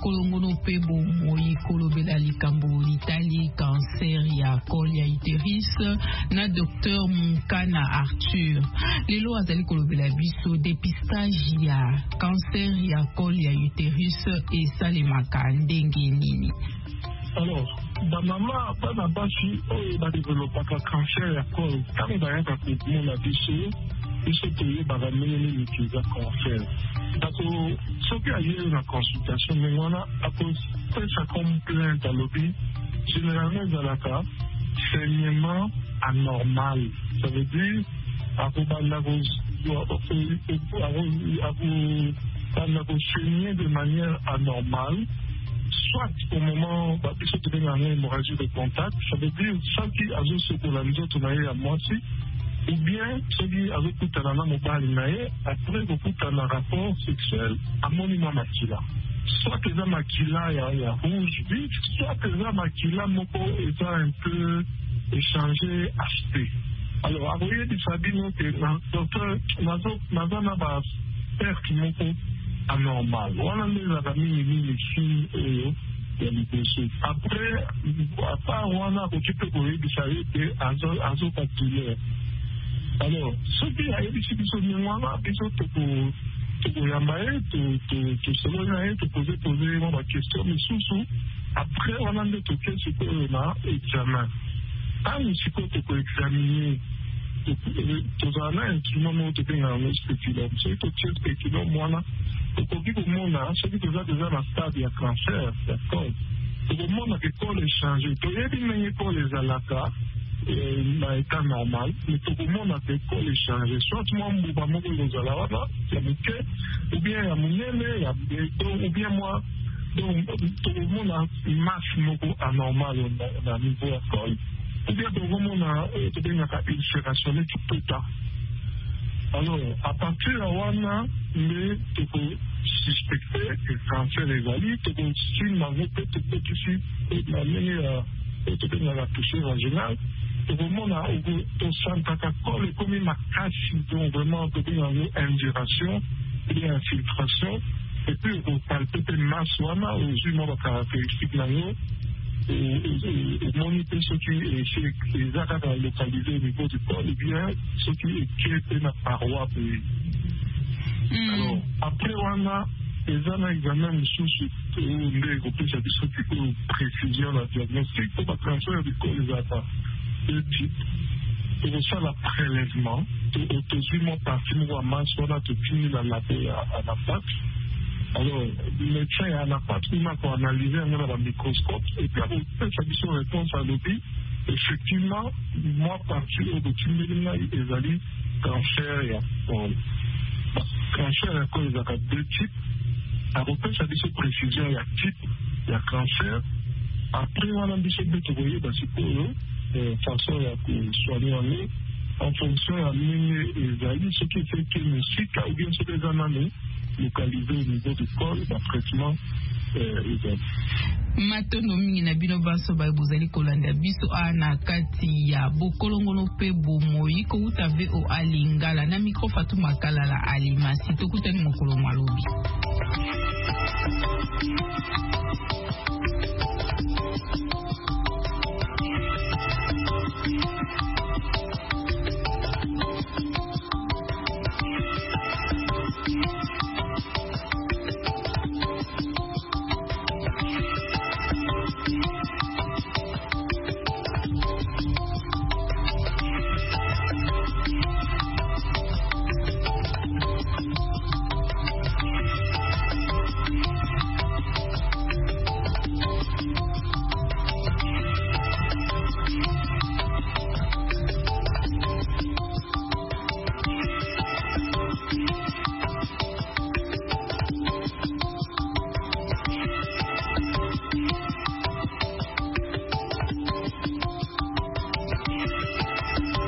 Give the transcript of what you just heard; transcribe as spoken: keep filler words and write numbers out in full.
bokolongono pe bomoi kolobela likambo litali cancer ya col ya utérus na docteur Munkana Arthur. Lelo azali kolobela biso dépistage ya cancer ya col ya utérus et salemaka ndenge nini. Alors, ba mama bana basi oyo ba développaka cancer ya col kama bayaka komona biso biso toyebaka ndenge nini kiza cancer. Ako soki aye na consultation mais wana akopesa comme plainte alobi généralement ezalaka saignement anormal. Ça veut dire akobanda saigner de manière anormale, soit au moment où il y a une hémorragie de contact, ça veut dire ça qui a joué pour la maison tournaille à moitié, ou bien ceux qui a joué pour la mobile après beaucoup de rapport sexuel à monument maquilla. Soit que ça maquilla il y a rouge vif, soit que ça maquilla moko est un peu échangé acheté. Alors, vous voyez, ça dit que le docteur n'a pas perte moko anormal. Voilà les amis les signes et les après, à part on a occupé pour les bisaïs et azopatulaire. Alors, ce qui a été ici, c'est que moi, je suis pour yambaye, tu se loin, tu poser poser ma question, mais sous après on a toqué ce que on a examen. Quand nous sommes pour examiner, tous en un instrument de bien spéculum, c'est tout ce spéculum moi pour dire au monde ce qui déjà déjà la stade de cancer, d'accord. Pour le monde que pour les changer, tu es bien pour les alaka. Na état normal, mais tout le monde a fait pour les changer. Soit moi, je vais me faire là, ou bien à mon ou bien moi, donc tout le monde a une masse anormale au niveau de col. Ou bien tout le monde a une ulcération qui peut être. Alors, à partir de là, il faut suspecter que le cancer est valide, il faut aussi peut-être ici, la meilleure, peut-être la touche vaginale. Au moment où on sent que comme une casse, donc vraiment une ingération, une infiltration, et puis on parle peut-être masse ou aux caractéristiques et moniter ce qui est exactement localisé au niveau du corps, et bien ce qui est dans la paroi. Alors, après on a les examens sous les groupes précision la diagnostic pour la transfert du corps des attaques. Deux types. Pour ça, le prélèvement, autosuivement parti, nous avons masse, on a tout fini la laver à la pâte. Alors, le médecin à la pâte, il a analysé un microscope, et puis après, ça dit son réponse à l'objet. Effectivement, moi, parti au dessus de l'île, ils ont dit cancer et alcool. Cancer et alcool, il y a deux types. Après, ça dit son précision, il y a type, il y a cancer. Après, on a dit ce que vous voyez, c'est pour eux. De façon à soigner en nous, en fonction de l'année, ce qui fait que le cycle, ou bien ce que les années, localisé au niveau du corps, le traitement est matondo mingi na bino baso ba bozali kolanda biso ana kati ya bokolongono pe bomoi ko utave o alingala na micro Fatou Makala la alimasi to kutani mokolo malobi.